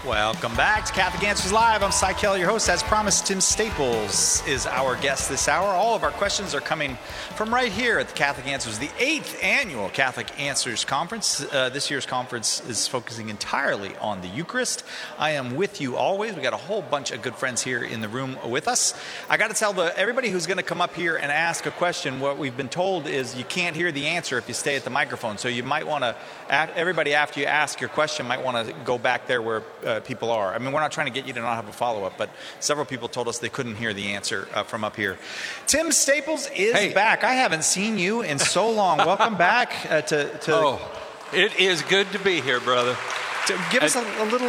Welcome back to Catholic Answers Live. I'm Cy Kelly, your host. As promised, Tim Staples is our guest this hour. All of our questions are coming from right here at the Catholic Answers, the 8th annual Catholic Answers Conference. This year's conference is focusing entirely on the Eucharist. I am with you always. We got a whole bunch of good friends here in the room with us. I got to tell everybody who's going to come up here and ask a question, what we've been told is you can't hear the answer if you stay at the microphone. So you might want to, everybody after you ask your question might want to go back there where people are. I mean, we're not trying to get you to not have a follow-up, but several people told us they couldn't hear the answer from up here. Tim Staples is back. I haven't seen you in so long. Welcome back Oh, it is good to be here, brother. Give us a little...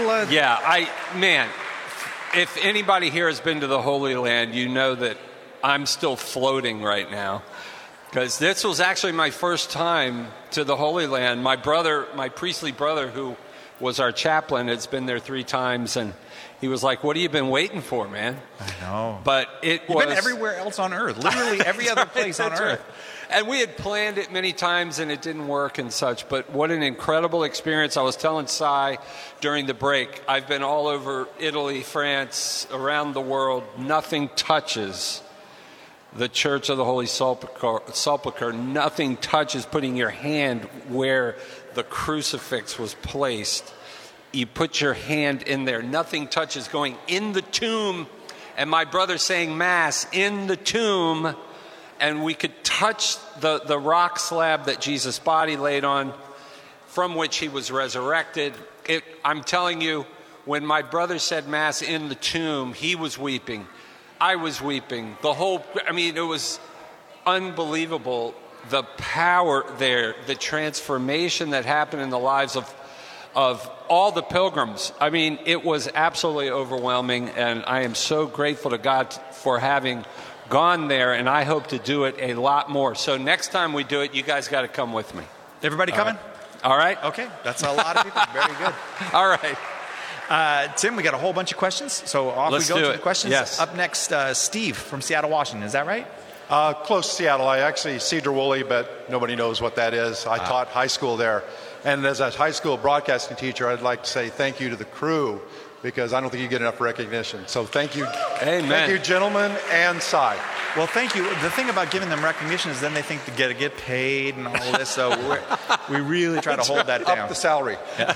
if anybody here has been to the Holy Land, you know that I'm still floating right now. Because this was actually my first time to the Holy Land. My priestly brother, who was our chaplain, has been there 3 times, and he was like, "What have you been waiting for, man?" I know. But You've been everywhere else on earth, literally every other place on earth. Right. And we had planned it many times, and it didn't work and such. But what an incredible experience. I was telling Cy during the break, I've been all over Italy, France, around the world. Nothing touches the Church of the Holy Sepulchre. Nothing touches putting your hand where the crucifix was placed. You put your hand in there. Nothing touches going in the tomb. And my brother saying Mass in the tomb. And we could touch the rock slab that Jesus' body laid on, from which he was resurrected. I'm telling you, when my brother said Mass in the tomb, he was weeping. I was weeping. It was unbelievable. The power there, the transformation that happened in the lives of all the pilgrims. I mean, it was absolutely overwhelming, and I am so grateful to God for having gone there, and I hope to do it a lot more. So next time we do it, you guys got to come with me. Everybody coming? All right. Okay, that's a lot of people. Very good. All right. Tim, we got a whole bunch of questions, so Let's we go do to it. the questions. Yes. Up next, Steve from Seattle, Washington. Is that right? Close to Seattle. I actually Cedar Woolley, but nobody knows what that is. I taught high school there. And as a high school broadcasting teacher, I'd like to say thank you to the crew, because I don't think you get enough recognition. So thank you. Amen. Thank you, gentlemen, and Cy. Well, thank you. The thing about giving them recognition is then they think to get paid and all this. So we really try to hold that down. Up the salary.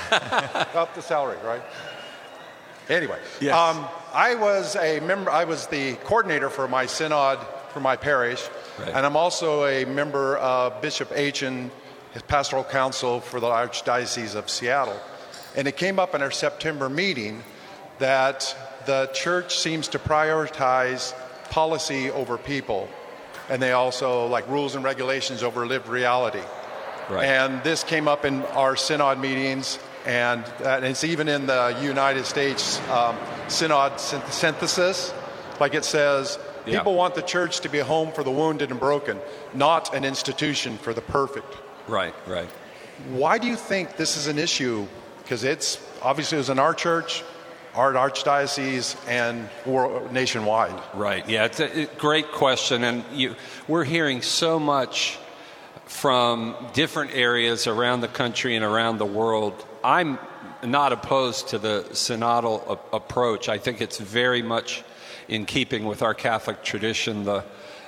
Up the salary, right? Anyway, yes. I was a member. I was the coordinator for my synod for my parish, right. And I'm also a member of Bishop Achen, his pastoral council for the Archdiocese of Seattle. And it came up in our September meeting that the church seems to prioritize policy over people, and they also like rules and regulations over lived reality. Right. And this came up in our synod meetings, and it's even in the United States synod synthesis. Like it says, people want the church to be a home for the wounded and broken, not an institution for the perfect. Right, right. Why do you think this is an issue? Because it was in our church, our archdiocese, and nationwide. Right, yeah, it's a great question. And we're hearing so much from different areas around the country and around the world. I'm not opposed to the synodal approach. I think it's very much in keeping with our Catholic tradition, the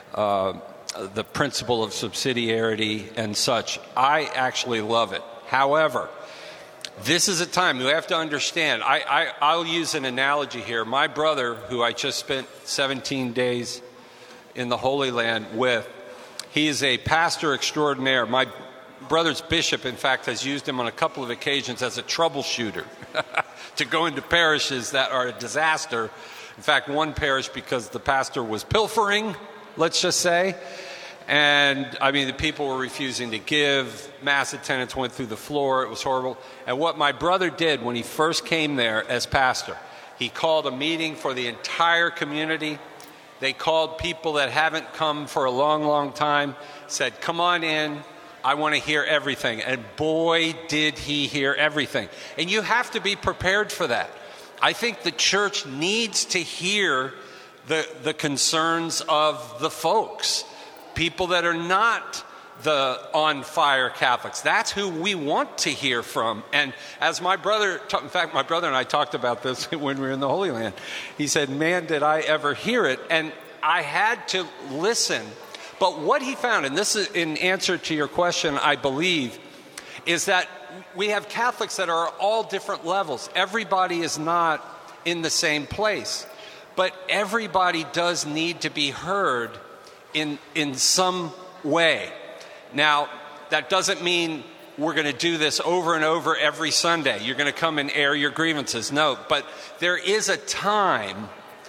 principle of subsidiarity and such. I actually love it. However, this is a time you have to understand. I'll use an analogy here. My brother, who I just spent 17 days in the Holy Land with, he is a pastor extraordinaire. My brother's bishop, in fact, has used him on a couple of occasions as a troubleshooter to go into parishes that are a disaster. In fact, one parish because the pastor was pilfering, let's just say. And, the people were refusing to give. Mass attendance went through the floor. It was horrible. And what my brother did when he first came there as pastor, he called a meeting for the entire community. They called people that haven't come for a long, long time, said, come on in. I want to hear everything. And boy, did he hear everything. And you have to be prepared for that. I think the church needs to hear the concerns of the folks, people that are not the on-fire Catholics. That's who we want to hear from. And as my brother, in fact, my brother and I talked about this when we were in the Holy Land. He said, man, did I ever hear it. And I had to listen. But what he found, and this is in answer to your question, I believe, is that we have Catholics that are all different levels. Everybody is not in the same place. But everybody does need to be heard in some way. Now, that doesn't mean we're going to do this over and over every Sunday. You're going to come and air your grievances. No, but there is a time,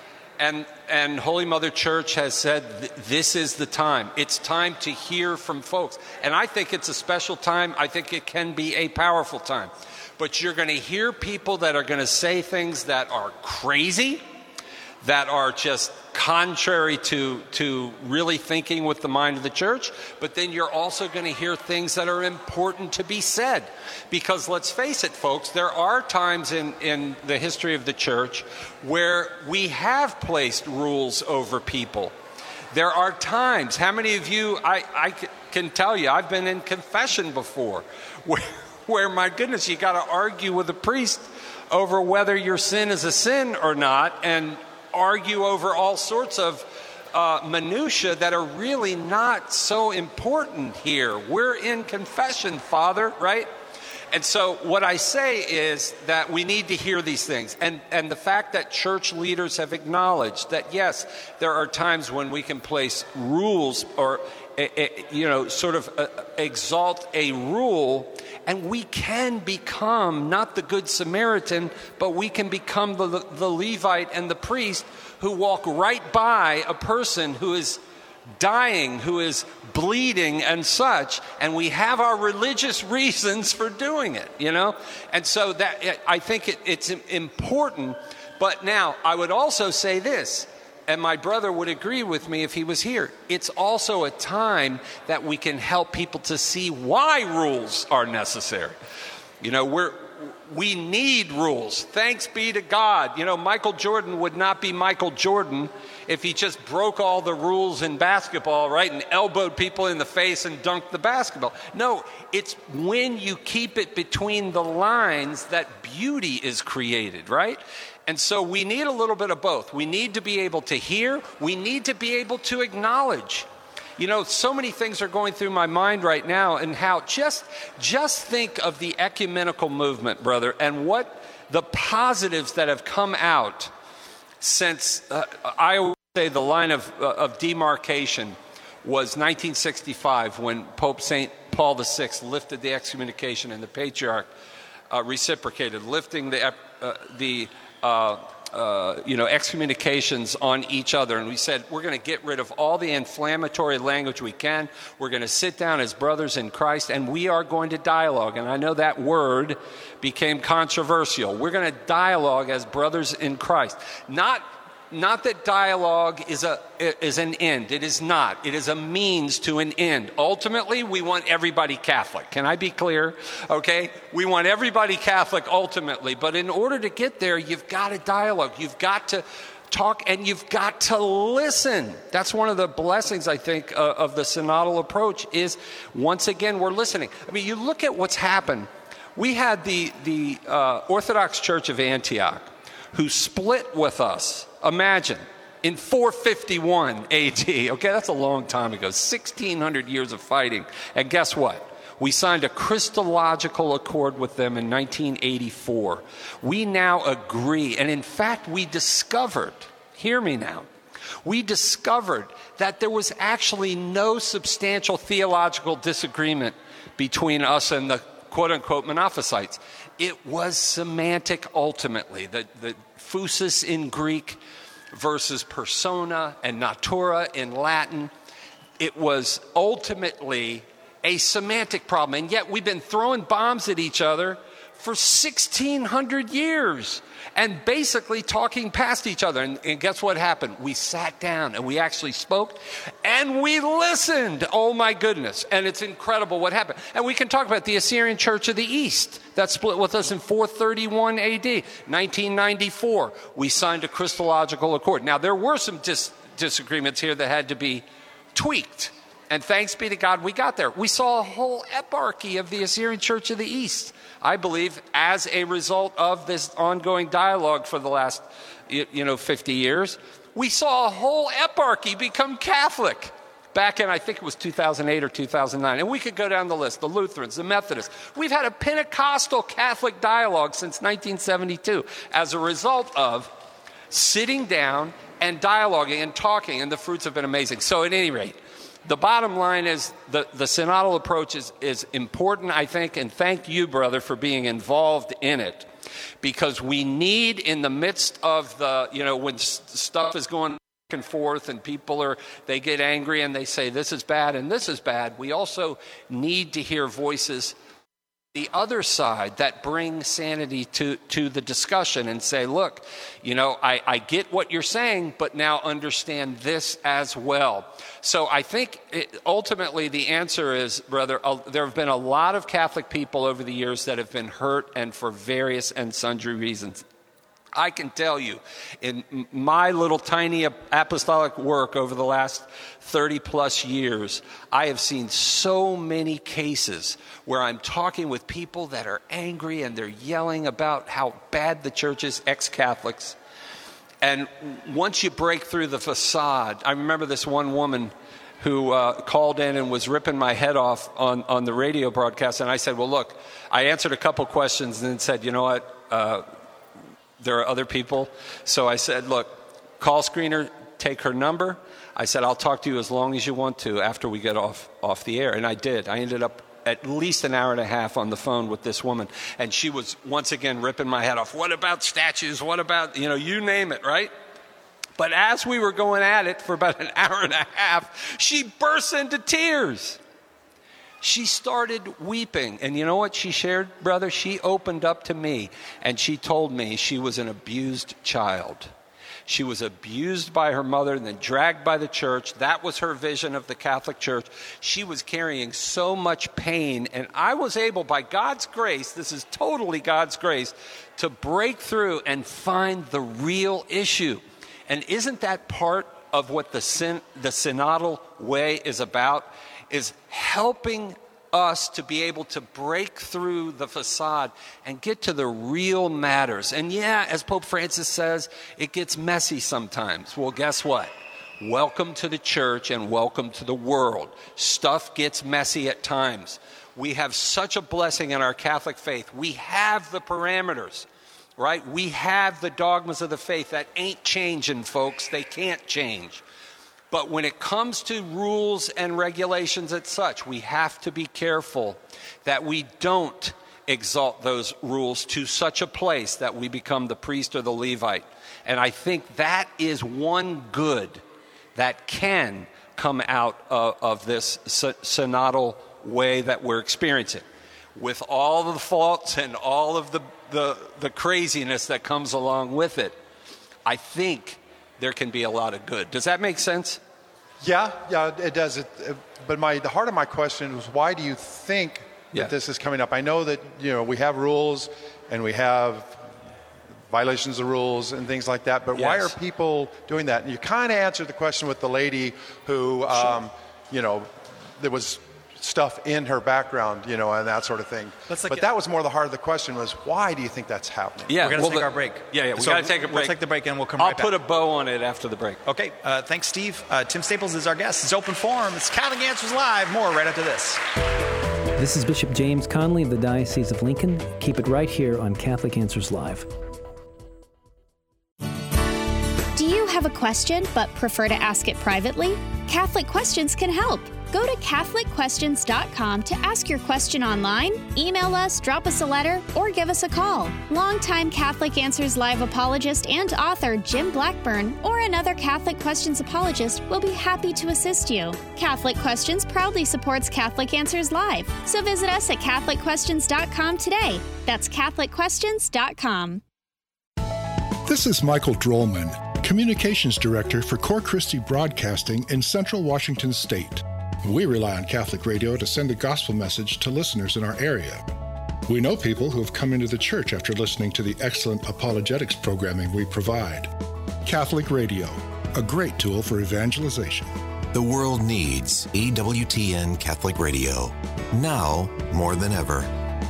and Holy Mother Church has said this is the time. It's time to hear from folks. And I think it's a special time. I think it can be a powerful time. But you're going to hear people that are going to say things that are crazy, that are just contrary to really thinking with the mind of the church, but then you're also going to hear things that are important to be said. Because let's face it, folks, there are times in the history of the church where we have placed rules over people. There are times, how many of you, I can tell you, I've been in confession before, where my goodness, you got to argue with a priest over whether your sin is a sin or not, and argue over all sorts of minutiae that are really not so important here. We're in confession, Father, right? And so what I say is that we need to hear these things. And the fact that church leaders have acknowledged that, yes, there are times when we can place rules or, sort of exalt a rule, and we can become not the Good Samaritan, but we can become the Levite and the priest who walk right by a person who is dying, who is bleeding and such, and we have our religious reasons for doing it, And so that I think it's important. But now, I would also say this, and my brother would agree with me if he was here. It's also a time that we can help people to see why rules are necessary. We need rules. Thanks be to God. Michael Jordan would not be Michael Jordan if he just broke all the rules in basketball, right, and elbowed people in the face and dunked the basketball. No, it's when you keep it between the lines that beauty is created, right? And so we need a little bit of both. We need to be able to hear. We need to be able to acknowledge. So many things are going through my mind right now, and how just think of the ecumenical movement, brother, and what the positives that have come out since, I always say the line of demarcation was 1965 when Pope St. Paul VI lifted the excommunication and the Patriarch reciprocated, lifting the excommunications on each other. And we said, we're going to get rid of all the inflammatory language we can. We're going to sit down as brothers in Christ, and we are going to dialogue. And I know that word became controversial. We're going to dialogue as brothers in Christ. Not that dialogue is an end. It is not. It is a means to an end. Ultimately, we want everybody Catholic. Can I be clear? Okay? We want everybody Catholic ultimately. But in order to get there, you've got to dialogue. You've got to talk, and you've got to listen. That's one of the blessings, I think, of the synodal approach is, once again, we're listening. I mean, you look at what's happened. We had the Orthodox Church of Antioch, who split with us. Imagine, in 451 AD, okay, that's a long time ago, 1,600 years of fighting. And guess what? We signed a Christological accord with them in 1984. We now agree, and in fact, we discovered, hear me now, we discovered that there was actually no substantial theological disagreement between us and the quote-unquote Monophysites. It was semantic ultimately. The phusis in Greek versus persona and natura in Latin. It was ultimately a semantic problem. And yet we've been throwing bombs at each other for 1,600 years and basically talking past each other. And guess what happened? We sat down and we actually spoke and we listened. Oh my goodness. And it's incredible what happened. And we can talk about the Assyrian Church of the East that split with us in 431 AD. 1994, we signed a Christological accord. Now there were some disagreements here that had to be tweaked. And thanks be to God we got there. We saw a whole eparchy of the Assyrian Church of the East, I believe, as a result of this ongoing dialogue for the last 50 years. We saw a whole eparchy become Catholic back in, I think it was 2008 or 2009. And we could go down the list, the Lutherans, the Methodists. We've had a Pentecostal Catholic dialogue since 1972 as a result of sitting down and dialoguing and talking, and the fruits have been amazing. So at any rate, the bottom line is the synodal approach is important, I think, and thank you, brother, for being involved in it. Because we need, in the midst of when stuff is going back and forth and people they get angry and they say this is bad and this is bad, we also need to hear voices the other side that bring sanity to the discussion and say, look, I get what you're saying, but now understand this as well. So I think ultimately the answer is, brother, there have been a lot of Catholic people over the years that have been hurt, and for various and sundry reasons. I can tell you, in my little tiny apostolic work over the last 30 plus years, I have seen so many cases where I'm talking with people that are angry and they're yelling about how bad the church is, ex-Catholics. And once you break through the facade, I remember this one woman who called in and was ripping my head off on the radio broadcast. And I said, well, look, I answered a couple questions and then said, you know what, there are other people. So I said, look, call screener, take her number. I said, I'll talk to you as long as you want to after we get off the air. And I did. I ended up at least an hour and a half on the phone with this woman. And she was once again ripping my head off. What about statues? What about, you name it, right? But as we were going at it for about an hour and a half, she burst into tears. She started weeping. And you know what she shared, brother? She opened up to me and she told me she was an abused child. She was abused by her mother and then dragged by the church. That was her vision of the Catholic Church. She was carrying so much pain. And I was able, by God's grace, this is totally God's grace, to break through and find the real issue. And isn't that part of what the synodal way is about? Is helping us to be able to break through the facade and get to the real matters. And yeah, as Pope Francis says, it gets messy sometimes. Well, guess what? Welcome to the church and welcome to the world. Stuff gets messy at times. We have such a blessing in our Catholic faith. We have the parameters, right? We have the dogmas of the faith that ain't changing, folks. They can't change. But when it comes to rules and regulations as such, we have to be careful that we don't exalt those rules to such a place that we become the priest or the Levite. And I think that is one good that can come out of this synodal way that we're experiencing. With all the faults and all of the craziness that comes along with it, I think there can be a lot of good. Does that make sense? Yeah, it does. But the heart of my question was, why do you think that this is coming up? I know that we have rules and we have violations of rules and things like that, but why are people doing that? And you kind of answered the question with the lady who, there was stuff in her background, and that sort of thing. But that was more the heart of the question was, why do you think that's happening? Yeah, we're going to take our break. Yeah, we got to take a break. We'll take the break and we'll come right back. I'll put a bow on it after the break. Okay, thanks, Steve. Tim Staples is our guest. It's Open Forum. It's Catholic Answers Live. More right after this. This is Bishop James Conley of the Diocese of Lincoln. Keep it right here on Catholic Answers Live. Do you have a question but prefer to ask it privately? Catholic Questions can help. Go to CatholicQuestions.com to ask your question online, email us, drop us a letter, or give us a call. Longtime Catholic Answers Live apologist and author Jim Blackburn or another Catholic Questions apologist will be happy to assist you. Catholic Questions proudly supports Catholic Answers Live, so visit us at CatholicQuestions.com today. That's CatholicQuestions.com. This is Michael Drollman, Communications Director for Cor Christi Broadcasting in Central Washington State. We rely on Catholic radio to send the gospel message to listeners in our area. We know people who have come into the church after listening to the excellent apologetics programming we provide. Catholic radio, a great tool for evangelization. The world needs EWTN Catholic Radio, now more than ever.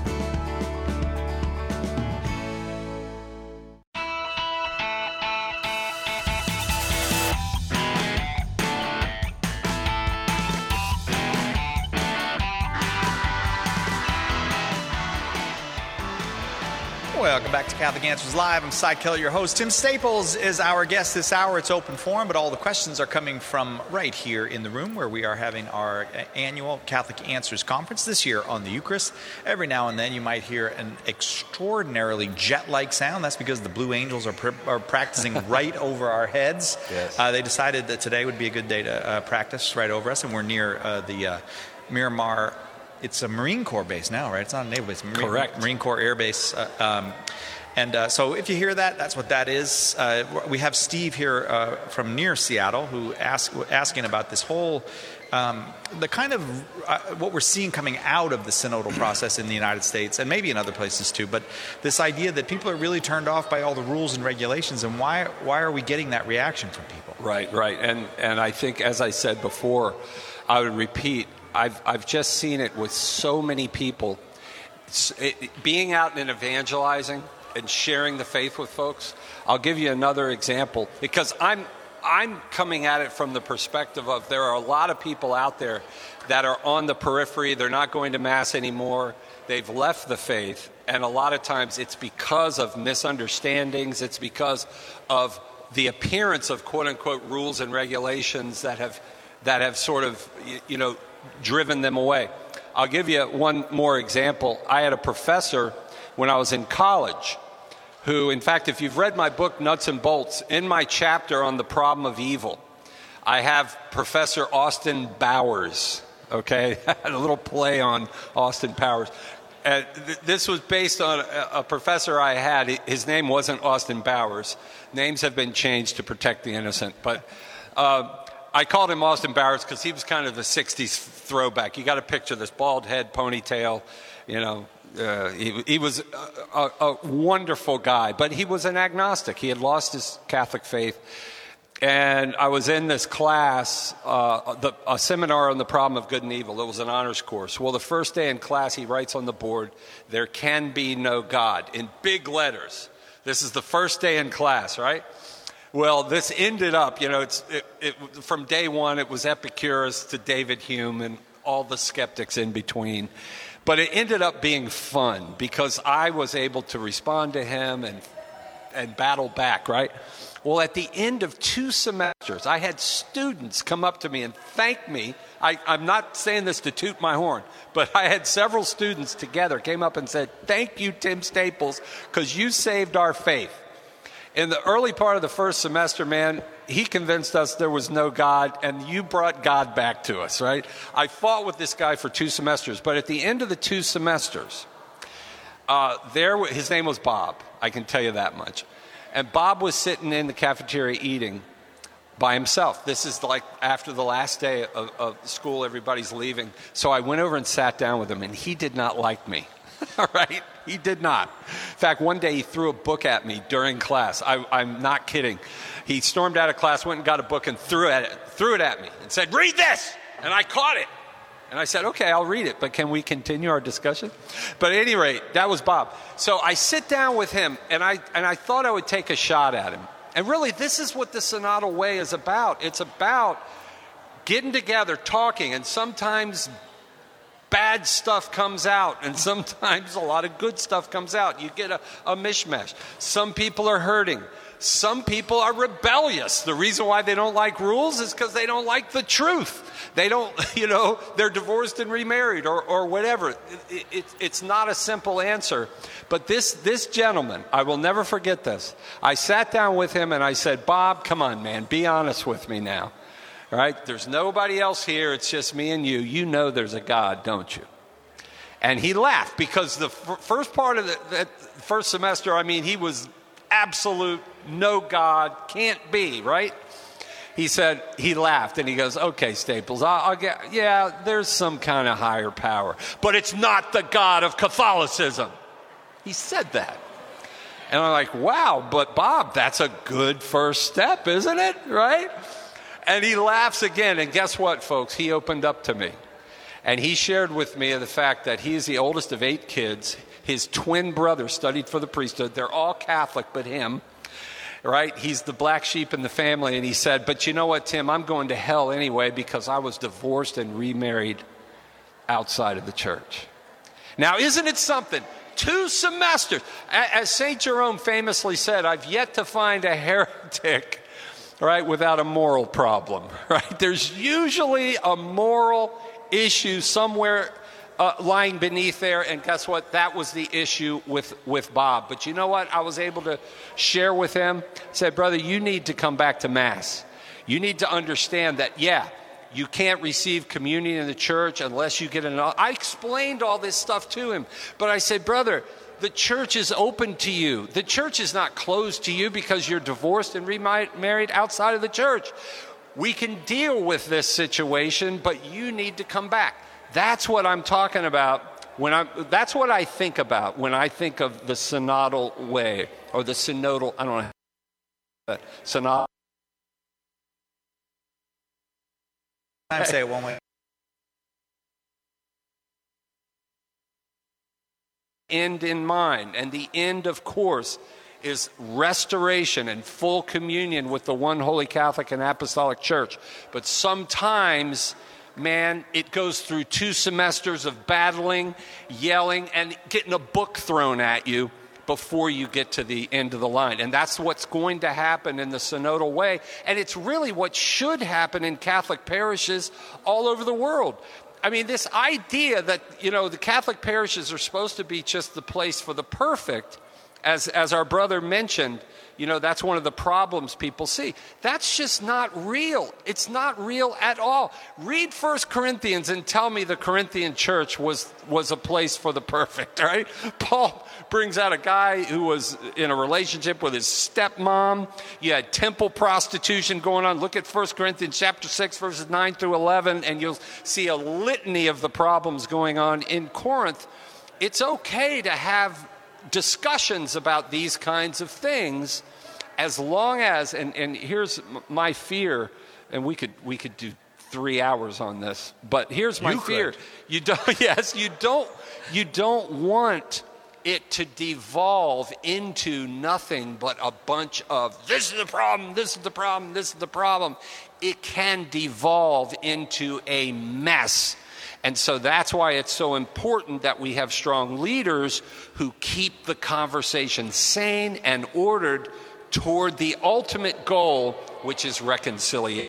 Welcome back to Catholic Answers Live. I'm Cy Keller, your host. Tim Staples is our guest this hour. It's open forum, but all the questions are coming from right here in the room where we are having our annual Catholic Answers Conference this year on the Eucharist. Every now and then you might hear an extraordinarily jet-like sound. That's because the Blue Angels are practicing right over our heads. Yes. They decided that today would be a good day to practice right over us, and we're near the Miramar. It's a Marine Corps base now, right? It's not a naval base. Correct. Marine Corps Air Base. So if you hear that, that's what that is. We have Steve here from near Seattle who asking about this whole, the kind of what we're seeing coming out of the synodal process in the United States and maybe in other places too, but this idea that people are really turned off by all the rules and regulations, and why are we getting that reaction from people? Right. And I think, as I said before, I would repeat, I've just seen it with so many people. Being out and evangelizing and sharing the faith with folks. I'll give you another example, because I'm coming at it from the perspective of there are a lot of people out there that are on the periphery. They're not going to Mass anymore. They've left the faith. And a lot of times it's because of misunderstandings. It's because of the appearance of quote-unquote rules and regulations that have sort of, driven them away. I'll give you one more example. I had a professor when I was in college who, in fact, if you've read my book, Nuts and Bolts, in my chapter on the problem of evil, I have Professor Austin Bowers, okay? A little play on Austin Powers. This was based on a professor I had. His name wasn't Austin Bowers. Names have been changed to protect the innocent, but I called him Austin Bowers because he was kind of the 60s throwback. You got to picture this bald head, ponytail, he was a wonderful guy, but he was an agnostic. He had lost his Catholic faith. And I was in this class, a seminar on the problem of good and evil. It was an honors course. Well, the first day in class, he writes on the board, "There can be no God," in big letters. This is the first day in class, right? Well, this ended up, from day one, it was Epicurus to David Hume and all the skeptics in between. But it ended up being fun because I was able to respond to him and battle back, right? Well, at the end of 2 semesters, I had students come up to me and thank me. I'm not saying this to toot my horn, but I had several students together came up and said, "Thank you, Tim Staples, because you saved our faith." In the early part of the first semester, man, he convinced us there was no God, and you brought God back to us, right? I fought with this guy for 2 semesters, but at the end of the 2 semesters, his name was Bob, I can tell you that much. And Bob was sitting in the cafeteria eating by himself. This is like after the last day of school, everybody's leaving. So I went over and sat down with him, and he did not like me. All right? He did not. In fact, one day he threw a book at me during class. I'm not kidding. He stormed out of class, went and got a book and threw it at me and said, "Read this!" And I caught it. And I said, "Okay, I'll read it, but can we continue our discussion?" But at any rate, that was Bob. So I sit down with him, and I thought I would take a shot at him. And really, this is what the synodal way is about. It's about getting together, talking, and sometimes bad stuff comes out, and sometimes a lot of good stuff comes out. You get a mishmash. Some people are hurting. Some people are rebellious. The reason why they don't like rules is because they don't like the truth. They don't, they're divorced and remarried or whatever. It's not a simple answer. But this gentleman, I will never forget this. I sat down with him and I said, "Bob, come on, man, be honest with me now. All right? There's nobody else here. It's just me and you. You know there's a God, don't you?" And he laughed because the first part of the first semester, he was absolute no God, can't be, right? He laughed and he goes, "Okay, Staples, I'll get, yeah, there's some kind of higher power, but it's not the God of Catholicism." He said that. And I'm like, wow, but Bob, that's a good first step, isn't it? Right? And he laughs again. And guess what, folks? He opened up to me. And he shared with me the fact that he is the oldest of 8 kids. His twin brother studied for the priesthood. They're all Catholic but him, right? He's the black sheep in the family. And he said, but you know what, Tim? I'm going to hell anyway because I was divorced and remarried outside of the church. Now, isn't it something? 2 semesters. As St. Jerome famously said, I've yet to find a heretic, right, without a moral problem, right? There's usually a moral issue somewhere lying beneath there, and guess what? That was the issue with Bob. But you know what? I was able to share with him, said, brother, you need to come back to Mass. You need to understand that, yeah, you can't receive communion in the church unless you get an... I explained all this stuff to him, but I said, brother, the church is open to you. The church is not closed to you because you're divorced and remarried outside of the church. We can deal with this situation, but you need to come back. That's what I'm talking about. That's what I think about when I think of the synodal way, or the synodal, I don't know, synodal. I say it one way. End in mind, and the end, of course, is restoration and full communion with the one holy Catholic and Apostolic Church. But sometimes, man, it goes through 2 semesters of battling, yelling, and getting a book thrown at you before you get to the end of the line. And that's what's going to happen in the synodal way. And it's really what should happen in Catholic parishes all over the world. I mean, this idea that, you know, the Catholic parishes are supposed to be just the place for the perfect, as our brother mentioned, you know, that's one of the problems people see. That's just not real. It's not real at all. Read 1 Corinthians and tell me the Corinthian church was a place for the perfect, right? Paul brings out a guy who was in a relationship with his stepmom. You had temple prostitution going on. Look at 1 Corinthians chapter 6, verses 9 through 11, and you'll see a litany of the problems going on in Corinth. It's okay to have discussions about these kinds of things, as long as, and here's my fear, and we could do 3 hours on this, but here's my fear. You don't want it to devolve into nothing but a bunch of this is the problem, this is the problem, this is the problem. It can devolve into a mess. And so that's why it's so important that we have strong leaders who keep the conversation sane and ordered toward the ultimate goal, which is reconciliation.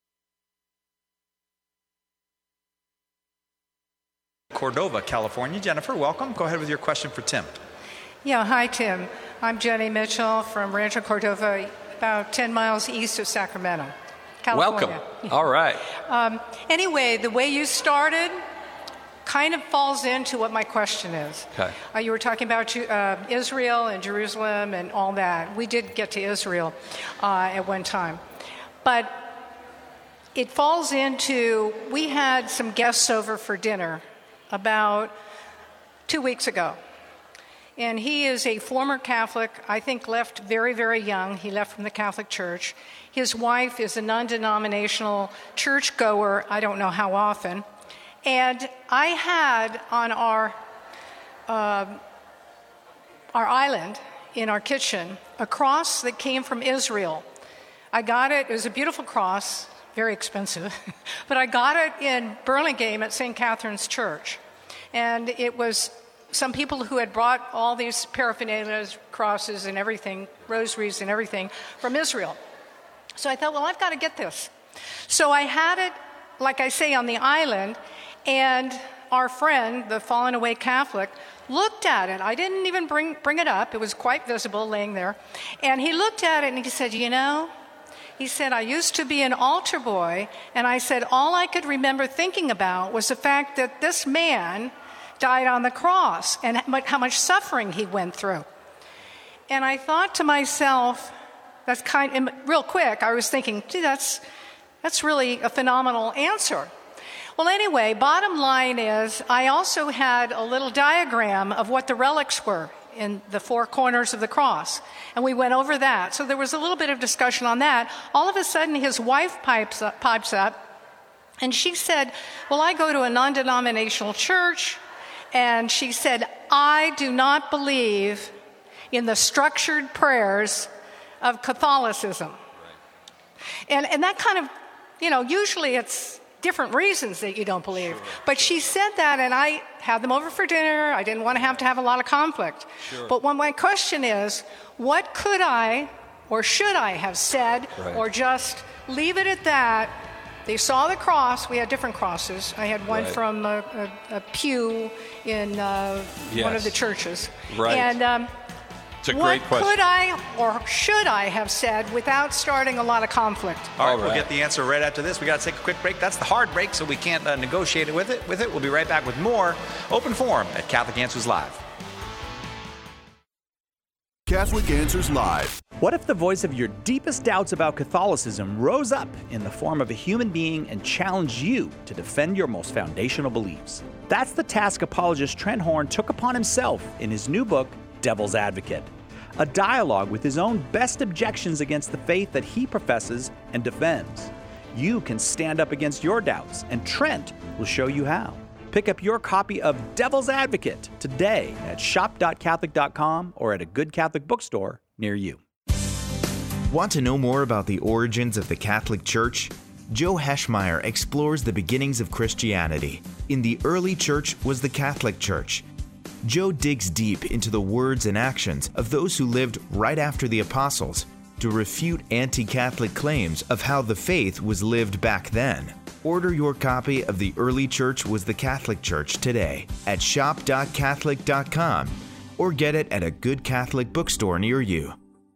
Cordova, California. Jennifer, welcome. Go ahead with your question for Tim. Yeah, hi, Tim. I'm Jenny Mitchell from Rancho Cordova, about 10 miles east of Sacramento, California. Welcome. All right. Anyway, the way you started kind of falls into what my question is. Okay. You were talking about Israel and Jerusalem and all that. We did get to Israel at one time. But it falls into, we had some guests over for dinner about 2 weeks ago. And he is a former Catholic, I think left very, very young. He left from the Catholic Church. His wife is a non-denominational churchgoer, I don't know how often. And I had on our island in our kitchen a cross that came from Israel. I got it was a beautiful cross, very expensive, but I got it in Burlingame at St. Catherine's Church. And it was some people who had brought all these paraphernalia, crosses and everything, rosaries and everything from Israel. So I thought, well, I've got to get this. So I had it, like I say, on the island, and our friend, the fallen away Catholic, looked at it. I didn't even bring it up. It was quite visible laying there. And he looked at it and he said, you know, he said, I used to be an altar boy, and I said, all I could remember thinking about was the fact that this man died on the cross and how much suffering he went through. And I thought to myself, that's real quick, I was thinking, gee, that's really a phenomenal answer. Well, anyway, bottom line is I also had a little diagram of what the relics were in the four corners of the cross. And we went over that. So there was a little bit of discussion on that. All of a sudden, his wife pipes up, and she said, well, I go to a non-denominational church. And she said, I do not believe in the structured prayers of Catholicism. Right. And that kind of, usually it's different reasons that you don't believe. Sure, but she said that, and I had them over for dinner. I didn't want to have a lot of conflict. Sure. But my question is, what could I or should I have said, or just leave it at that? They saw the cross. We had different crosses. I had one from a pew in one of the churches. Right. And it's a great question. What could I or should I have said without starting a lot of conflict? All right, we'll get the answer right after this. We got to take a quick break. That's the hard break, so we can't negotiate it with it. We'll be right back with more Open Forum at Catholic Answers Live. Catholic Answers Live. What if the voice of your deepest doubts about Catholicism rose up in the form of a human being and challenged you to defend your most foundational beliefs? That's the task apologist Trent Horn took upon himself in his new book, Devil's Advocate, a dialogue with his own best objections against the faith that he professes and defends. You can stand up against your doubts, and Trent will show you how. Pick up your copy of Devil's Advocate today at shop.catholic.com or at a good Catholic bookstore near you. Want to know more about the origins of the Catholic Church? Joe Heschmeyer explores the beginnings of Christianity. In the early church was the Catholic Church. Joe digs deep into the words and actions of those who lived right after the apostles to refute anti-Catholic claims of how the faith was lived back then. Order your copy of The Early Church Was the Catholic Church today at shop.catholic.com or get it at a good Catholic bookstore near you.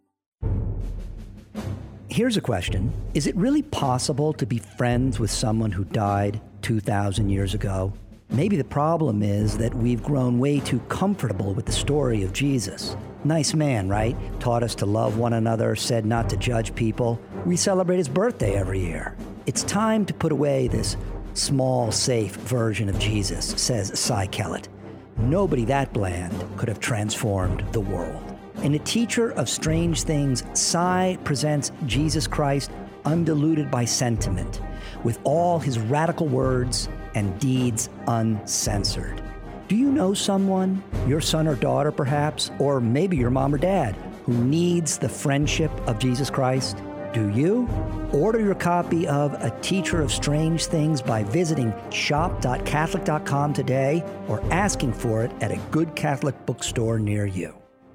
Here's a question. Is it really possible to be friends with someone who died 2,000 years ago? Maybe the problem is that we've grown way too comfortable with the story of Jesus. Nice man, right? Taught us to love one another, said not to judge people. We celebrate his birthday every year. It's time to put away this small, safe version of Jesus, says Cy Kellett. Nobody that bland could have transformed the world. In A Teacher of Strange Things, Cy presents Jesus Christ undiluted by sentiment, with all his radical words and deeds uncensored. Do you know someone, your son or daughter perhaps, or maybe your mom or dad, who needs the friendship of Jesus Christ? Do you? Order your copy of A Teacher of Strange Things by visiting shop.catholic.com today or asking for it at a good Catholic bookstore near you.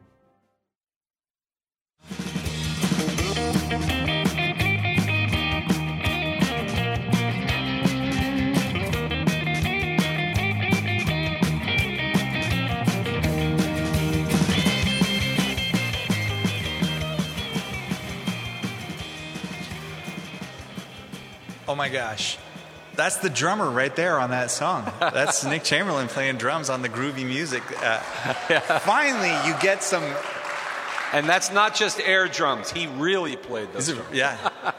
Oh my gosh. That's the drummer right there on that song. That's Nick Chamberlain playing drums on the groovy music. Finally, you get some... And that's not just air drums. He really played those drums. Yeah.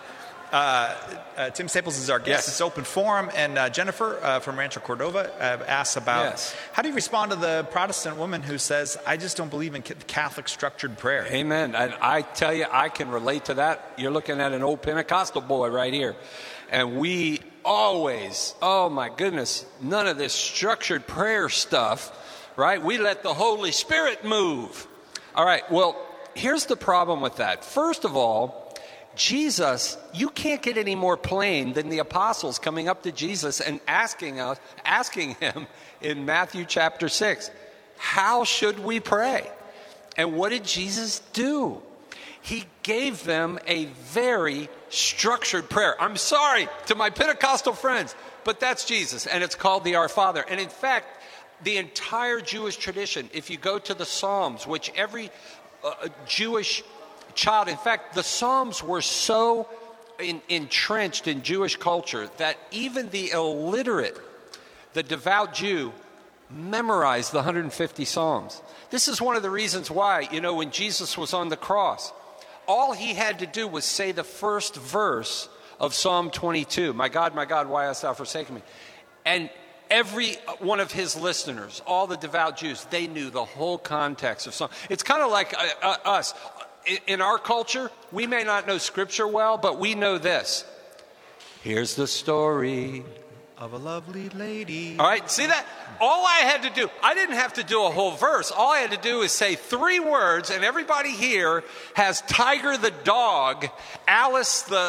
Tim Staples is our guest. Yes. It's Open Forum. And Jennifer from Rancho Cordova asks about how do you respond to the Protestant woman who says, I just don't believe in Catholic structured prayer? Amen. And I tell you, I can relate to that. You're looking at an old Pentecostal boy right here. And we always, oh my goodness, none of this structured prayer stuff, right? We let the Holy Spirit move. All right, well, here's the problem with that. First of all, Jesus, you can't get any more plain than the apostles coming up to Jesus and asking him in Matthew chapter 6, how should we pray? And what did Jesus do? He gave them a very structured prayer. I'm sorry to my Pentecostal friends, but that's Jesus, and it's called the Our Father. And in fact, the entire Jewish tradition, if you go to the Psalms, which every Jewish child, in fact, the Psalms were so entrenched in Jewish culture that even the illiterate, the devout Jew, memorized the 150 Psalms. This is one of the reasons why, when Jesus was on the cross, all he had to do was say the first verse of Psalm 22. My God, why hast thou forsaken me? And every one of his listeners, all the devout Jews, they knew the whole context of song. It's kind of like us. In our culture, we may not know Scripture well, but we know this. Here's the story of a lovely lady. All right, see that? All I had to do, I didn't have to do a whole verse. All I had to do is say 3 words, and everybody here has Tiger the dog, Alice the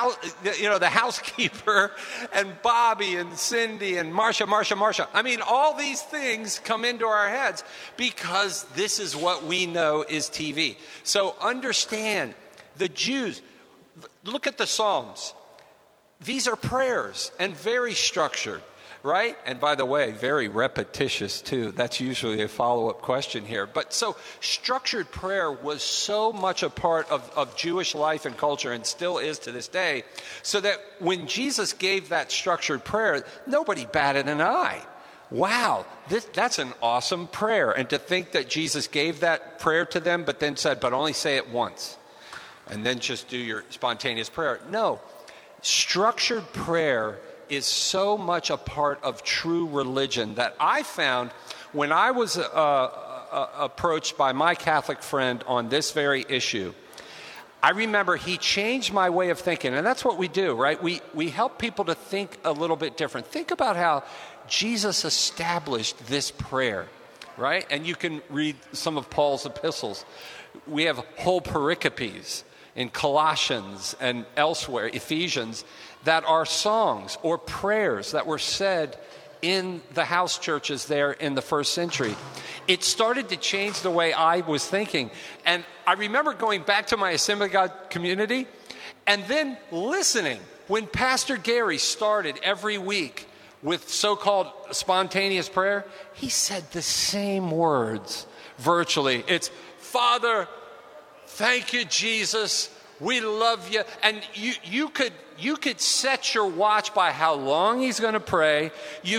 housekeeper, and Bobby and Cindy and Marcia. I mean, all these things come into our heads because this is what we know is TV. So understand, the Jews, look at the Psalms. These are prayers and very structured, right? And by the way, very repetitious too. That's usually a follow-up question here. But so structured prayer was so much a part of Jewish life and culture, and still is to this day, so that when Jesus gave that structured prayer, nobody batted an eye. Wow, that's an awesome prayer. And to think that Jesus gave that prayer to them, but then said, but only say it once, and then just do your spontaneous prayer. No. Structured prayer is so much a part of true religion that I found when I was approached by my Catholic friend on this very issue. I remember he changed my way of thinking, and that's what we do, right? We help people to think a little bit different. Think about how Jesus established this prayer, right? And you can read some of Paul's epistles. We have whole pericopes in Colossians and elsewhere, Ephesians, that are songs or prayers that were said in the house churches there in the first century. It started to change the way I was thinking. And I remember going back to my Assembly of God community and then listening when Pastor Gary started every week with so-called spontaneous prayer. He said the same words virtually. It's, Father, thank you, Jesus. We love you. And you could set your watch by how long he's going to pray.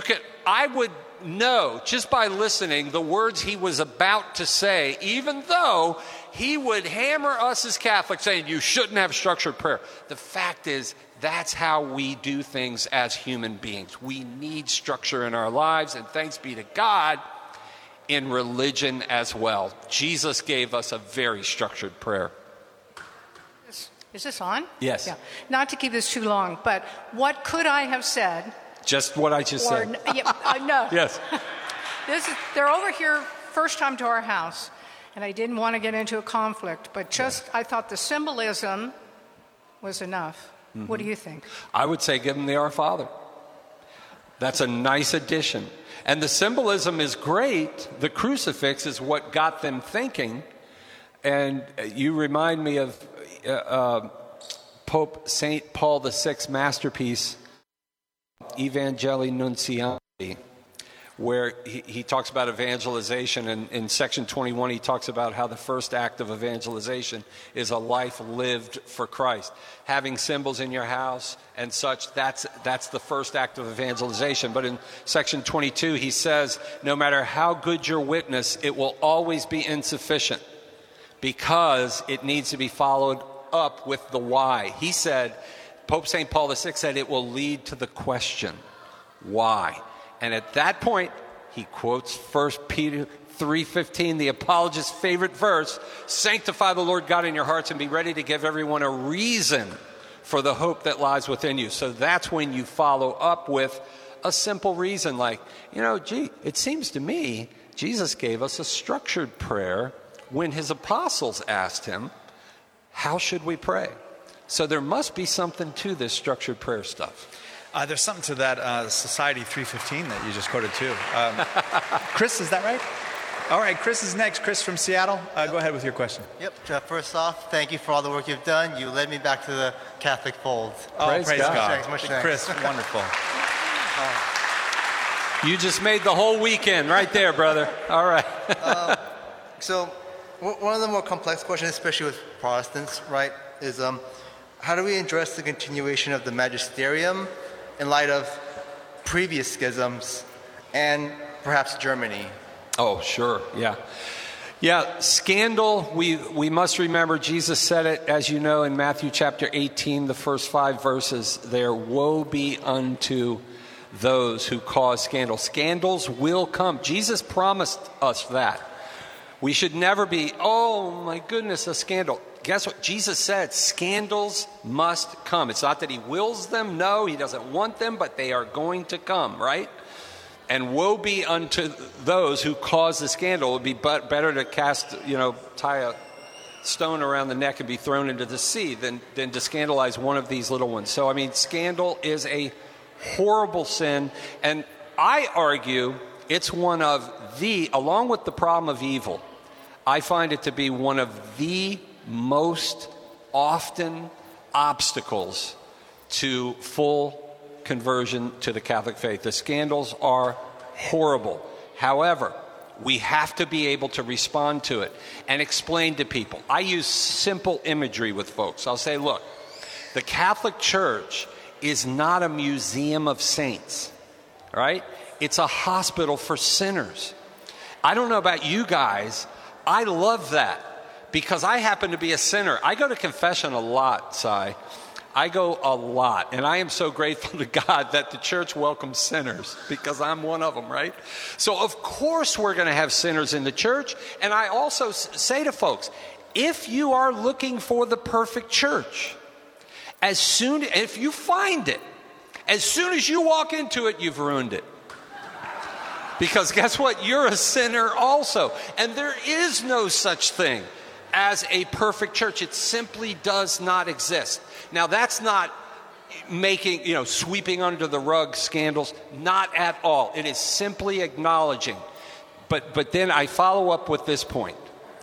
I would know just by listening the words he was about to say, even though he would hammer us as Catholics saying you shouldn't have structured prayer. The fact is, that's how we do things as human beings. We need structure in our lives, and thanks be to God, in religion as well. Jesus gave us a very structured prayer. Is this on? Yes. Yeah. Not to keep this too long, but what could I have said? Just what I just said. No. Yes. They're over here first time to our house, and I didn't want to get into a conflict, but I thought the symbolism was enough. Mm-hmm. What do you think? I would say give them the Our Father. That's a nice addition. And the symbolism is great. The crucifix is what got them thinking. And you remind me of Pope St. Paul VI's masterpiece, Evangelii Nuntiandi, where he talks about evangelization. And in section 21, he talks about how the first act of evangelization is a life lived for Christ. Having symbols in your house and such, that's the first act of evangelization. But in section 22, he says, no matter how good your witness, it will always be insufficient because it needs to be followed up with the why. He said, Pope St. Paul VI said, it will lead to the question, why? And at that point, he quotes 1 Peter 3:15, the apologist's favorite verse, sanctify the Lord God in your hearts and be ready to give everyone a reason for the hope that lies within you. So that's when you follow up with a simple reason like, it seems to me Jesus gave us a structured prayer when his apostles asked him, how should we pray? So there must be something to this structured prayer stuff. There's something to that Society 315 that you just quoted too. Chris, is that right? All right, Chris is next. Chris from Seattle. Go ahead with your question. Yep. First off, thank you for all the work you've done. You led me back to the Catholic fold. Praise God. Much thanks. Chris, wonderful. You just made the whole weekend right there, brother. All right. So one of the more complex questions, especially with Protestants, right, is how do we address the continuation of the magisterium in light of previous schisms and perhaps Germany? Oh, sure. Yeah. Yeah, scandal, we must remember Jesus said it, as you know, in Matthew chapter 18, the first 5 verses there, woe be unto those who cause scandal. Scandals will come. Jesus promised us that. We should never be, oh my goodness, a scandal. Guess what? Jesus said scandals must come. It's not that he wills them. No, he doesn't want them, but they are going to come, right? And woe be unto those who cause the scandal. It would be better to tie a stone around the neck and be thrown into the sea than to scandalize one of these little ones. So, scandal is a horrible sin. And I argue it's one of along with the problem of evil, I find it to be one of the most often obstacles to full conversion to the Catholic faith. The scandals are horrible. However, we have to be able to respond to it and explain to people. I use simple imagery with folks. I'll say, look, the Catholic Church is not a museum of saints, right? It's a hospital for sinners. I don't know about you guys. I love that because I happen to be a sinner. I go to confession a lot, Si. I go a lot, and I am so grateful to God that the church welcomes sinners because I'm one of them, right? So of course we're going to have sinners in the church, and I also say to folks, if you are looking for the perfect church, if you find it, as soon as you walk into it, you've ruined it. Because guess what? You're a sinner also. And there is no such thing as a perfect church. It simply does not exist. Now, that's not making, sweeping under the rug scandals. Not at all. It is simply acknowledging. But then I follow up with this point.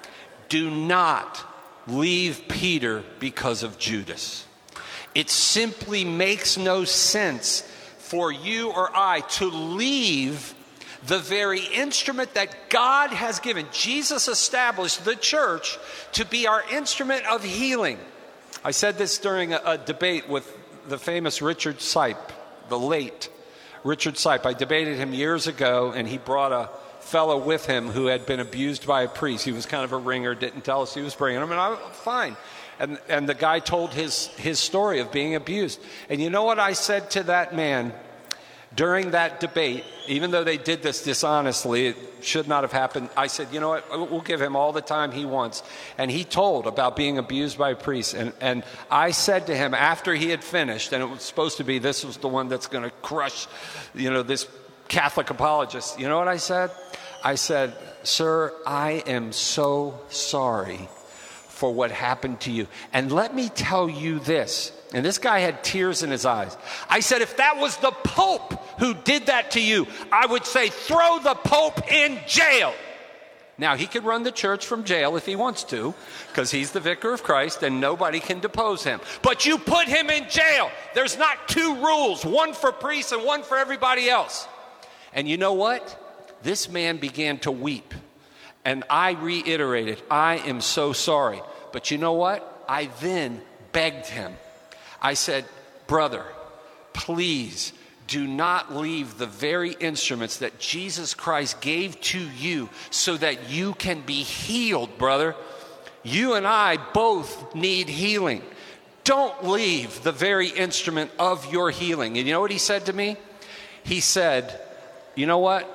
Do not leave Peter because of Judas. It simply makes no sense for you or I to leave the very instrument that God has given. Jesus established the church to be our instrument of healing. I said this during a debate with the famous Richard Sipe, the late Richard Sipe. I debated him years ago, and he brought a fellow with him who had been abused by a priest. He was kind of a ringer, didn't tell us he was bringing him, and I was fine. And the guy told his story of being abused. And you know what I said to that man during that debate? Even though they did this dishonestly, it should not have happened. I said, you know what, we'll give him all the time he wants. And he told about being abused by a priest. And I said to him after he had finished, and it was supposed to be this was the one that's going to crush, this Catholic apologist. You know what I said? I said, sir, I am so sorry for what happened to you. And let me tell you this. And this guy had tears in his eyes. I said, if that was the Pope who did that to you, I would say, throw the Pope in jail. Now, he could run the church from jail if he wants to, because he's the vicar of Christ and nobody can depose him. But you put him in jail. There's not two rules, one for priests and one for everybody else. And you know what? This man began to weep. And I reiterated, I am so sorry. But you know what? I then begged him. I said, brother, please do not leave the very instruments that Jesus Christ gave to you so that you can be healed, brother. You and I both need healing. Don't leave the very instrument of your healing. And you know what he said to me? He said, you know what?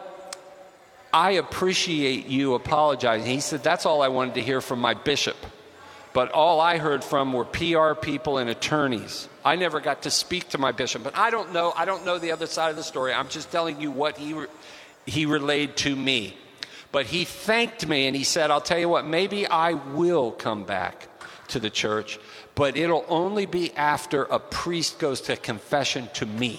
I appreciate you apologizing. He said, that's all I wanted to hear from my bishop. But all I heard from were PR people and attorneys. I never got to speak to my bishop. But I don't know the other side of the story. I'm just telling you what he relayed to me. But he thanked me and he said, I'll tell you what, maybe I will come back to the church, but it'll only be after a priest goes to confession to me.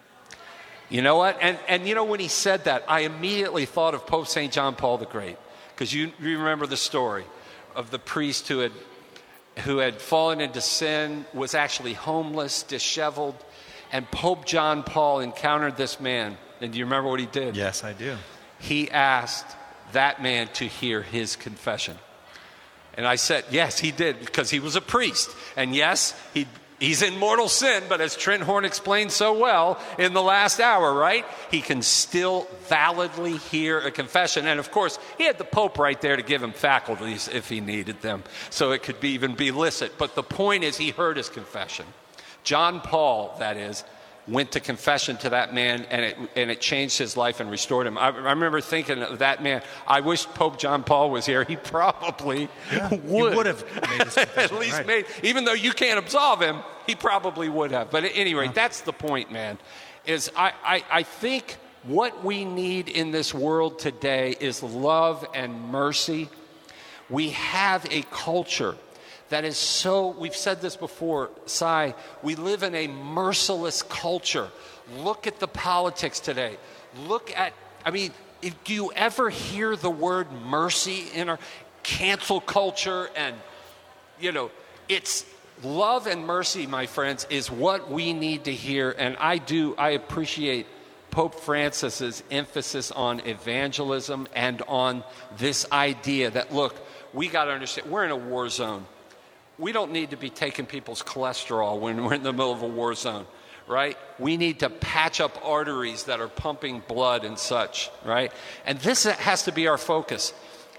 You know what? And you know, when he said that, I immediately thought of Pope St. John Paul the Great. Because you remember the story of the priest who had fallen into sin, was actually homeless, disheveled, and Pope John Paul encountered this man. And do you remember what he did? Yes, I do. He asked that man to hear his confession. And I said, yes, he did, because he was a priest. And yes, he's in mortal sin, but as Trent Horn explained so well in the last hour, right? He can still validly hear a confession. And of course, he had the Pope right there to give him faculties if he needed them. So it could even be licit. But the point is, he heard his confession. John Paul, that is, went to confession to that man, and it changed his life and restored him. I remember thinking of that man. I wish Pope John Paul was here. He probably would have made his confession, at least made, even though you can't absolve him, he probably would have. But at any rate, that's the point, man, is I think what we need in this world today is love and mercy. We have a culture that is so, we've said this before, Cy, we live in a merciless culture. Look at the politics today. Look at, do you ever hear the word mercy in our cancel culture? And, it's love and mercy, my friends, is what we need to hear. And I appreciate Pope Francis's emphasis on evangelism and on this idea that, look, we got to understand, we're in a war zone. We don't need to be taking people's cholesterol when we're in the middle of a war zone, right? We need to patch up arteries that are pumping blood and such, right? And this has to be our focus.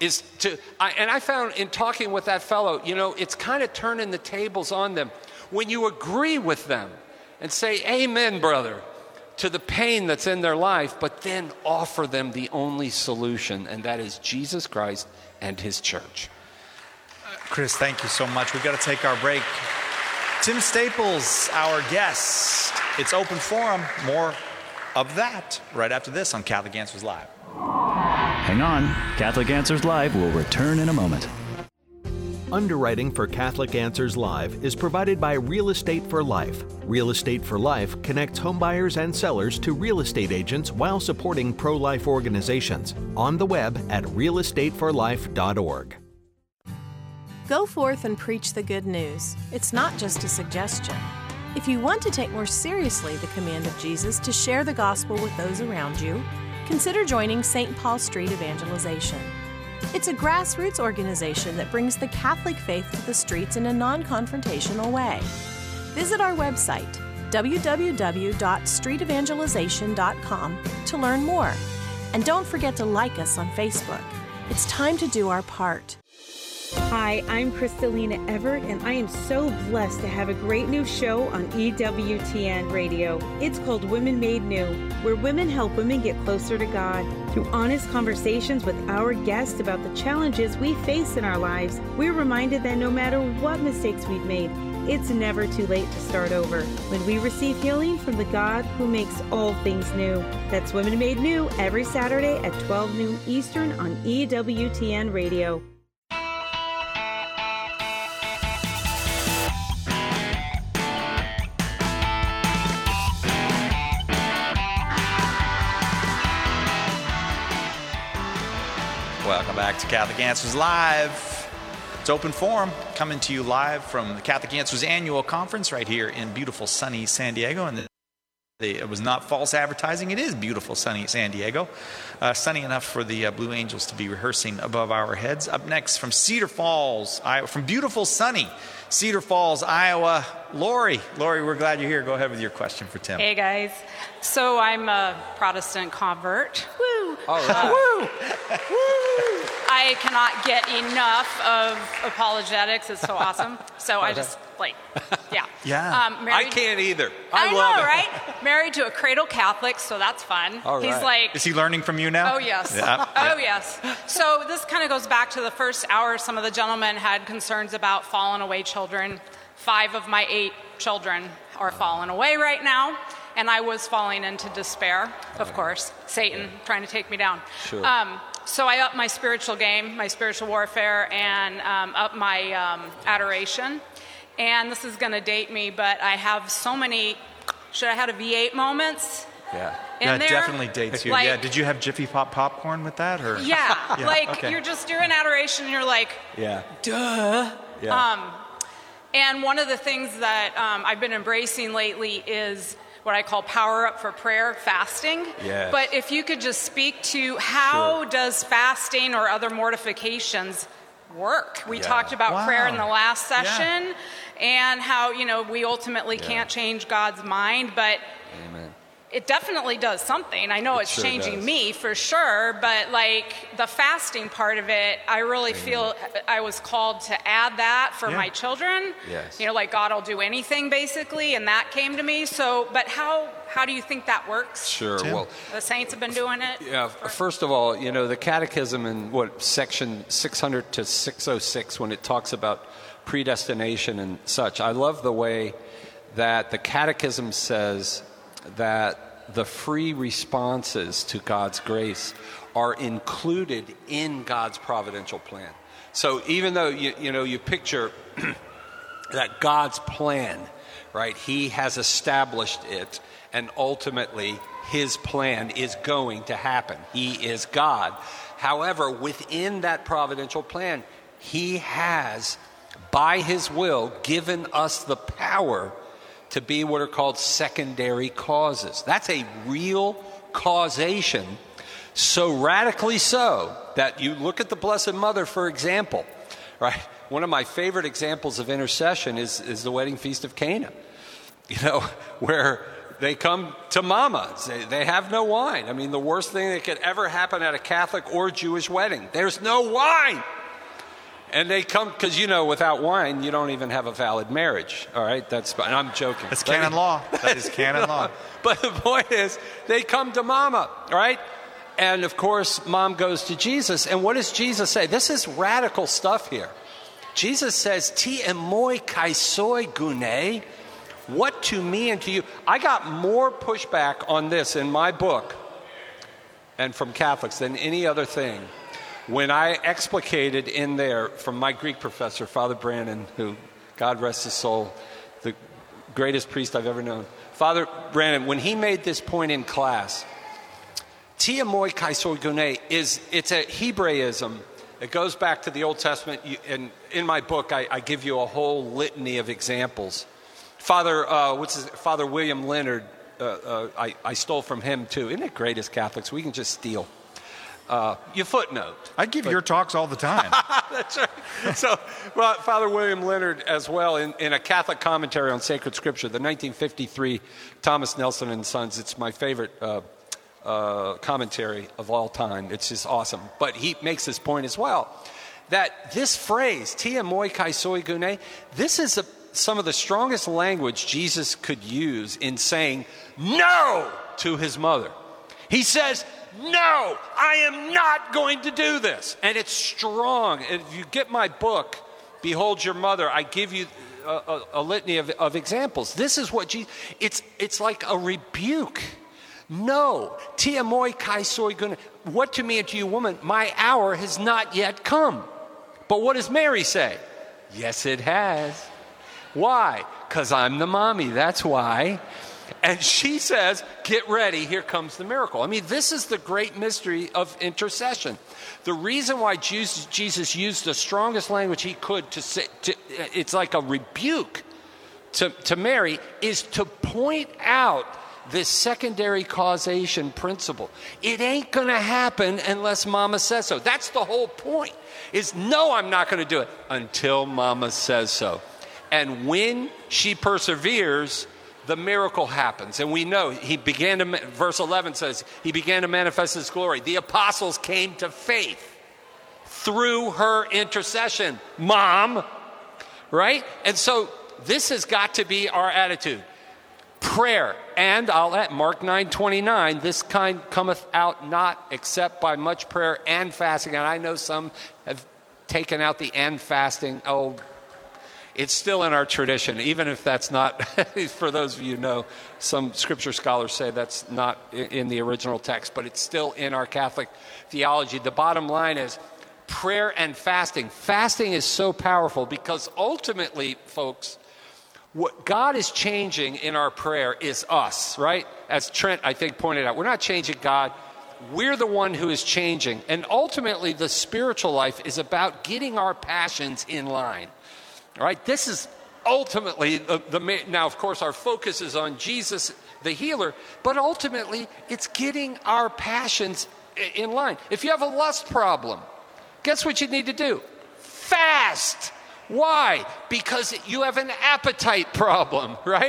And I found in talking with that fellow, it's kind of turning the tables on them. When you agree with them and say, amen, brother, to the pain that's in their life, but then offer them the only solution, and that is Jesus Christ and his church. Chris, thank you so much. We've got to take our break. Tim Staples, our guest. It's open forum. More of that right after this on Catholic Answers Live. Hang on. Catholic Answers Live will return in a moment. Underwriting for Catholic Answers Live is provided by Real Estate for Life. Real Estate for Life connects homebuyers and sellers to real estate agents while supporting pro-life organizations. On the web at realestateforlife.org. Go forth and preach the good news. It's not just a suggestion. If you want to take more seriously the command of Jesus to share the gospel with those around you, consider joining St. Paul Street Evangelization. It's a grassroots organization that brings the Catholic faith to the streets in a non-confrontational way. Visit our website, www.streetevangelization.com, to learn more. And don't forget to like us on Facebook. It's time to do our part. Hi, I'm Kristalina Everett, and I am so blessed to have a great new show on EWTN Radio. It's called Women Made New, where women help women get closer to God. Through honest conversations with our guests about the challenges we face in our lives, we're reminded that no matter what mistakes we've made, it's never too late to start over when we receive healing from the God who makes all things new. That's Women Made New every Saturday at 12 noon Eastern on EWTN Radio. Welcome back to Catholic Answers Live. It's open forum, coming to you live from the Catholic Answers annual conference right here in beautiful sunny San Diego. And it was not false advertising. It is beautiful sunny San Diego. Sunny enough for the Blue Angels to be rehearsing above our heads. Up next from Cedar Falls, Iowa, from beautiful sunny Cedar Falls, Iowa, Lori. Lori, we're glad you're here. Go ahead with your question for Tim. Hey, guys. So I'm a Protestant convert. Woo! All right. Woo! Woo! I cannot get enough of apologetics. It's so awesome. So I just, yeah. Yeah. I can't either. I love know, it. right? Married to a cradle Catholic, so that's fun. All right. He's like... Is he learning from you now? Oh, yes. Yeah. Oh, yes. So this kind of goes back to the first hour. Some of the gentlemen had concerns about fallen away children. 5 of my 8 children are fallen away right now. And I was falling into despair, of course. Satan trying to take me down. Sure. So I upped my spiritual game, my spiritual warfare, and up my adoration. And this is going to date me, but I have so many, should I have a V8 moments? Yeah. In there? Definitely dates you. Yeah. Did you have Jiffy Pop popcorn with that? Or? Yeah. Okay. You're in adoration and you're like, yeah. Duh. Yeah. And one of the things that I've been embracing lately is what I call power up for prayer, fasting. Yes. But if you could just speak to how does fasting or other mortifications work? We talked about prayer in the last session and how, we ultimately can't change God's mind, but it definitely does something. I know it's sure changing does. me for sure, but like the fasting part of it, I really feel I was called to add that for my children. Yes. You know, like God will do anything basically, and that came to me. So, but how do you think that works? Sure. Well, The saints have been doing it? yeah, first of all, you know, the catechism in section 600 to 606, when it talks about predestination and such, I love the way that the catechism says that the free responses to God's grace are included in God's providential plan. So even though you picture that God's plan, right? He has established it, and ultimately his plan is going to happen. He is God. However, within that providential plan, he has, by his will, given us the power to be what are called secondary causes. That's a real causation, so radically so that you look at the Blessed Mother, for example, right? One of my favorite examples of intercession is the wedding feast of Cana, where they come to Mama. They have no wine. I mean, the worst thing that could ever happen at a Catholic or Jewish wedding. There's no wine. And they come, because without wine, you don't even have a valid marriage. All right? And I'm joking. That's canon law. That is canon law. But the point is, they come to Mama, right? And of course, Mom goes to Jesus. And what does Jesus say? This is radical stuff here. Jesus says, Ti emoi kai soi gune, what to me and to you. I got more pushback on this in my book and from Catholics than any other thing. When I explicated in there from my Greek professor, Father Brandon, who, God rest his soul, the greatest priest I've ever known. Father Brandon, when he made this point in class, Ti emoi kai soi gune it's a Hebraism. It goes back to the Old Testament. And in my book, I give you a whole litany of examples. Father William Leonard, I stole from him too. Isn't it great as Catholics? We can just steal. You footnote. I give your talks all the time. That's right. So, Father William Leonard as well, in a Catholic commentary on sacred scripture, the 1953 Thomas Nelson and Sons. It's my favorite commentary of all time. It's just awesome. But he makes this point as well, that this phrase, Ti emoi kai soi gune, this is some of the strongest language Jesus could use in saying no to his mother. He says, no, I am not going to do this. And it's strong. If you get my book, Behold Your Mother, I give you a litany of examples. This is what Jesus, it's like a rebuke. No, Ti emoi kai soi gune, what to me and to you, woman, my hour has not yet come. But what does Mary say? Yes, it has. Why? Because I'm the mommy, that's why. And she says, get ready, here comes the miracle. I mean, this is the great mystery of intercession. The reason why Jesus used the strongest language he could to say, it's like a rebuke to Mary, is to point out this secondary causation principle. It ain't going to happen unless Mama says so. That's the whole point, is no, I'm not going to do it until Mama says so. And when she perseveres, the miracle happens. And we know verse 11 says, he began to manifest his glory. The apostles came to faith through her intercession. Mom, right? And so this has got to be our attitude. Prayer, and I'll add Mark 9:29, this kind cometh out not except by much prayer and fasting. And I know some have taken out the and fasting. Oh, it's still in our tradition, even if that's not, for those of you who know, some scripture scholars say that's not in the original text, but it's still in our Catholic theology. The bottom line is prayer and fasting. Fasting is so powerful because ultimately, folks, what God is changing in our prayer is us, right? As Trent, I think, pointed out, we're not changing God. We're the one who is changing. And ultimately, the spiritual life is about getting our passions in line. All right, this is ultimately now, of course, our focus is on Jesus, the healer, but ultimately it's getting our passions in line. If you have a lust problem, guess what you need to do? Fast. Why? Because you have an appetite problem, right?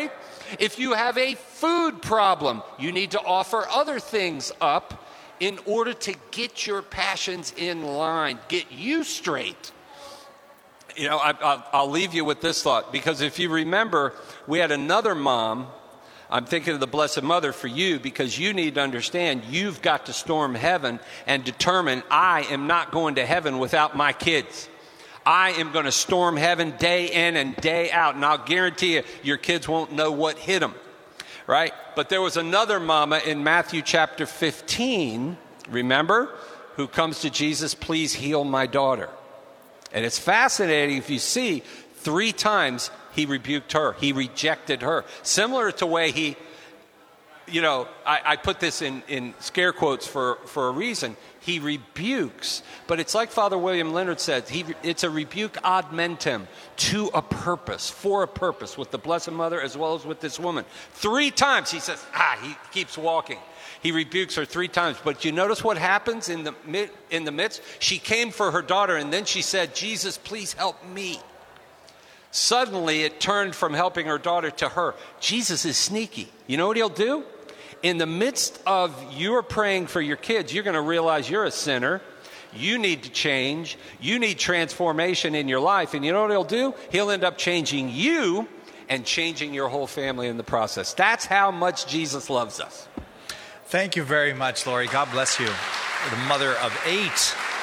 If you have a food problem, you need to offer other things up in order to get your passions in line, get you straight. You know, I'll leave you with this thought, because if you remember, we had another mom. I'm thinking of the Blessed Mother for you, because you need to understand you've got to storm heaven and determine, I am not going to heaven without my kids. I am going to storm heaven day in and day out, and I'll guarantee you your kids won't know what hit them, right? But there was another mama in Matthew chapter 15, remember, who comes to Jesus, please heal my daughter. And it's fascinating if you see 3 times he rebuked her. He rejected her. Similar to the way he, you know, I put this in scare quotes for a reason. He rebukes, but it's like Father William Leonard said, it's a rebuke ad mentem, to a purpose, for a purpose, with the Blessed Mother as well as with this woman. 3 times he says, he keeps walking. He rebukes her 3 times, but you notice what happens in the midst? She came for her daughter, and then she said, Jesus, please help me. Suddenly, it turned from helping her daughter to her. Jesus is sneaky. You know what he'll do? In the midst of your praying for your kids, you're going to realize you're a sinner. You need to change. You need transformation in your life. And you know what he'll do? He'll end up changing you and changing your whole family in the process. That's how much Jesus loves us. Thank you very much, Lori. God bless you. The mother of 8.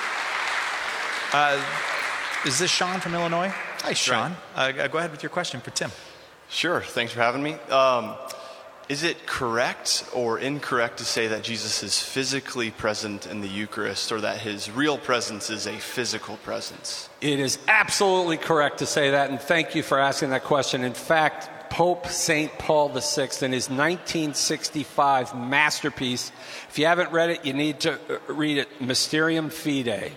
Is this Sean from Illinois? Hi, Sean. Right. Go ahead with your question for Tim. Sure. Thanks for having me. Is it correct or incorrect to say that Jesus is physically present in the Eucharist, or that his real presence is a physical presence? It is absolutely correct to say that, and thank you for asking that question. In fact, Pope St. Paul VI, in his 1965 masterpiece, if you haven't read it, you need to read it, Mysterium Fidei.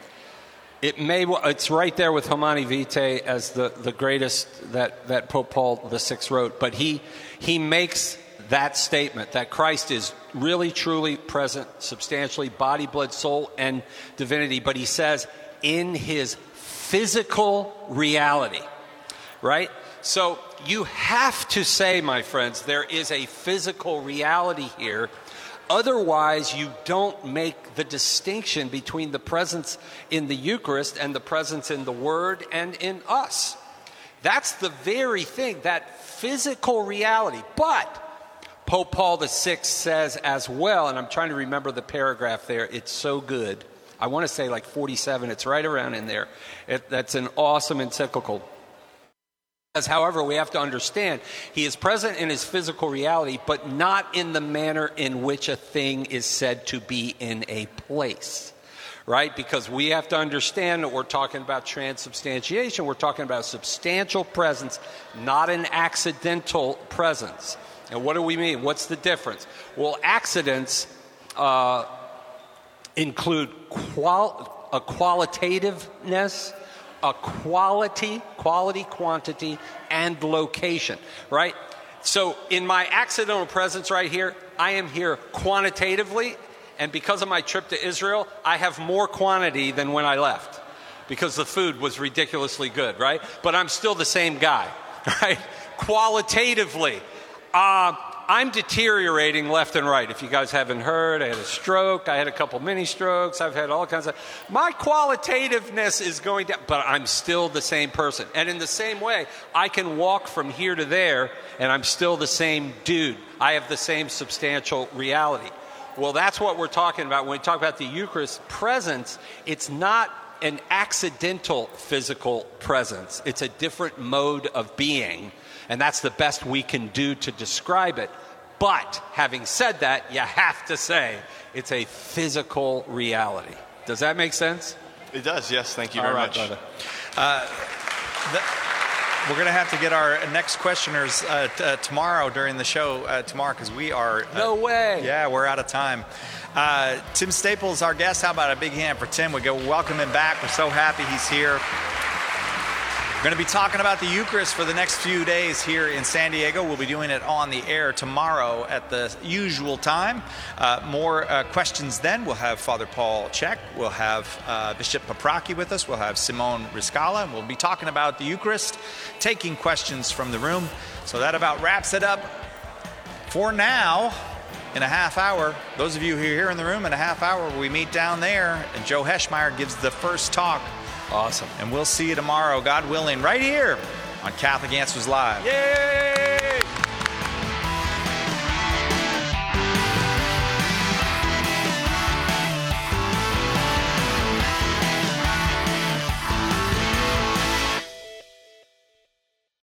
It's right there with Humani Vitae as the greatest that Pope Paul VI wrote. But he makes that statement that Christ is really, truly present, substantially, body, blood, soul, and divinity. But he says, in his physical reality, right? So you have to say, my friends, there is a physical reality here. Otherwise, you don't make the distinction between the presence in the Eucharist and the presence in the Word and in us. That's the very thing, that physical reality. But Pope Paul VI says as well, and I'm trying to remember the paragraph there, it's so good. I want to say like 47, it's right around in there. That's an awesome encyclical. However, we have to understand, he is present in his physical reality, but not in the manner in which a thing is said to be in a place, right? Because we have to understand that we're talking about transubstantiation. We're talking about a substantial presence, not an accidental presence. And what do we mean? What's the difference? Well, accidents include a qualitativeness, a quality, quantity, and location, right? So in my accidental presence right here, I am here quantitatively, and because of my trip to Israel, I have more quantity than when I left, because the food was ridiculously good, right? But I'm still the same guy, right? Qualitatively, I'm deteriorating left and right. If you guys haven't heard, I had a stroke. I had a couple mini strokes. I've had all kinds of... My qualitativeness is going down, but I'm still the same person. And in the same way, I can walk from here to there, and I'm still the same dude. I have the same substantial reality. Well, that's what we're talking about. When we talk about the Eucharist presence, it's not an accidental physical presence. It's a different mode of being. And that's the best we can do to describe it. But having said that, you have to say it's a physical reality. Does that make sense? It does, yes. Thank you very much. We're going to have to get our next questioners tomorrow during the show tomorrow, because we are... no way. Yeah, we're out of time. Tim Staples, our guest. How about a big hand for Tim? We go welcome him back. We're so happy he's here. We're going to be talking about the Eucharist for the next few days here in San Diego. We'll be doing it on the air tomorrow at the usual time. More questions then. We'll have Father Paul Chek. We'll have Bishop Paprocki with us. We'll have Simone Riscala. And we'll be talking about the Eucharist, taking questions from the room. So that about wraps it up for now. In a half hour, those of you who are here in the room, in a half hour, we meet down there, and Joe Heschmeyer gives the first talk. Awesome. And we'll see you tomorrow, God willing, right here on Catholic Answers Live. Yay!